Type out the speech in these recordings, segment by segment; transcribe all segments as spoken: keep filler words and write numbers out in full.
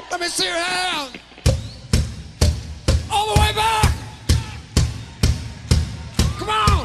Let me see your hand. All the way back. Come on.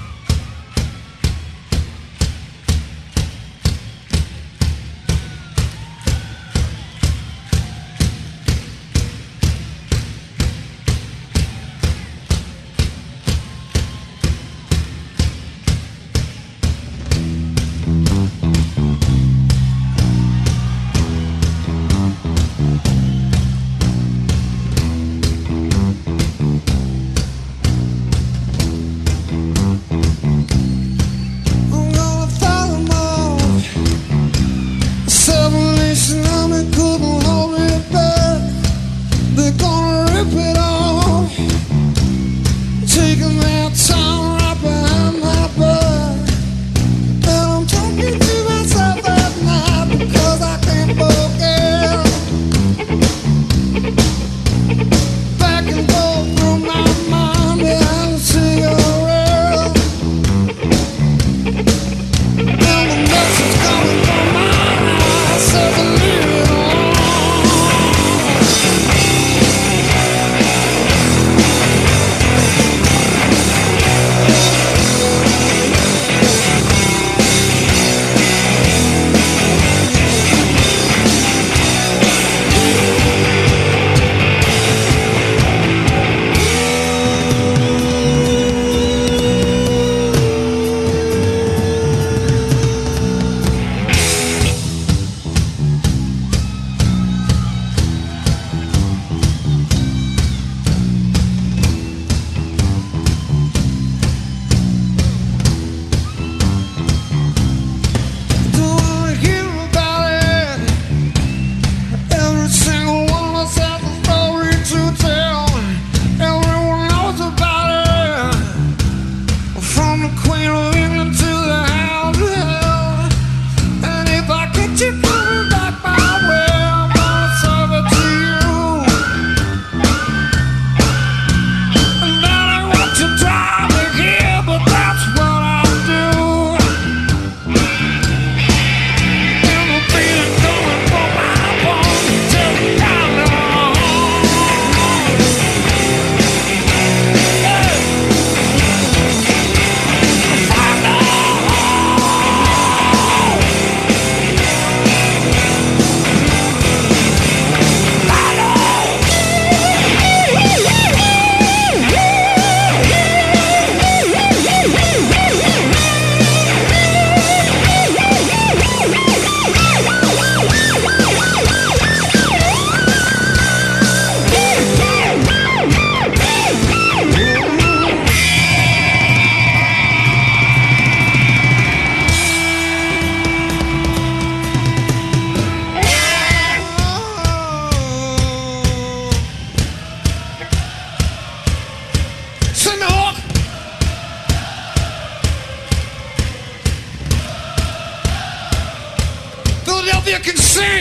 Philadelphia can sing.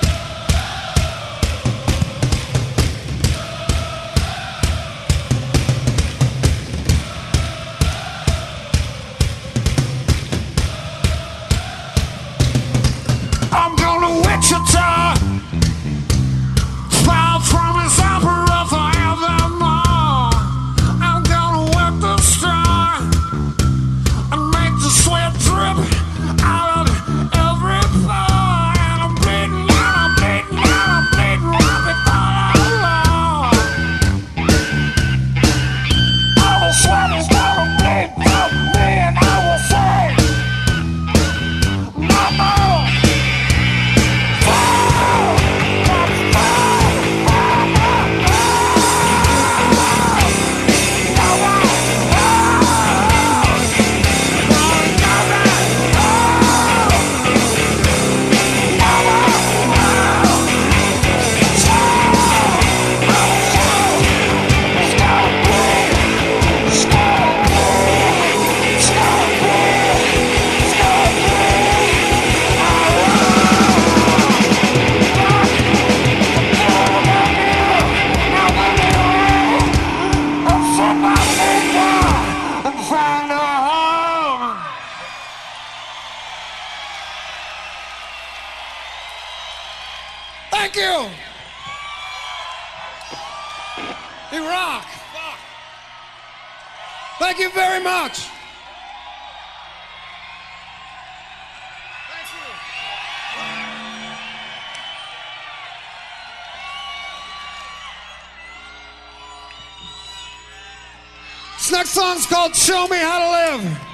I'm going to Wichita, far from his opera forevermore. I'm going to work the star and make the sweat drip out of every pore. And I'm bleeding out, I'm bleeding out, I'm bleeding right before I know. All the sweat is gonna bleed from me, and I will say, Mama. Thank you. He rock. Thank you very much. This next song's called Show Me How to Live.